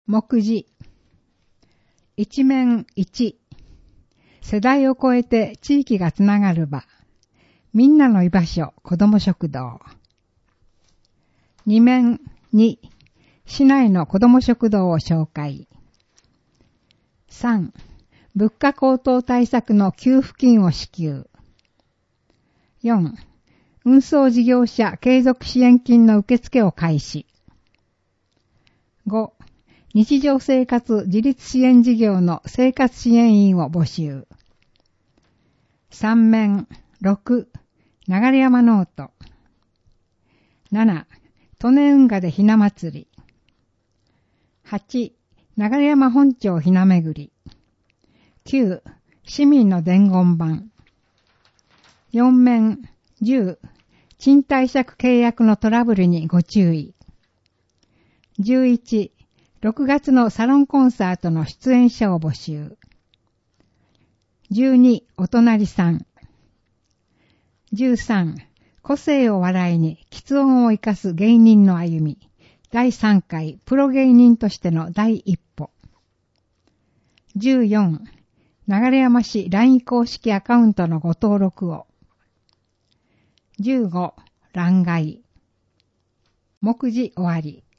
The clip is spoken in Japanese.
目次一面一、世代を超えて地域がつながる場、みんなの居場所子ども食堂。二面二、市内の子ども食堂を紹介。三、物価高騰対策の給付金を支給。四、運送事業者継続支援金の受付を開始。5、日常生活自立支援事業の生活支援員を募集。3面6、流山ノート。7、利根運河でひな祭り。8、流山本町ひなめぐり。9、市民の伝言板。4面10、賃貸借契約のトラブルにご注意。11、6月のサロンコンサートの出演者を募集。12、お隣さん。13、個性を笑いに喫音を生かす芸人の歩み。第3回プロ芸人としての第一歩。14、流山市 LINE 公式アカウントのご登録を。15、欄外。目次終わり。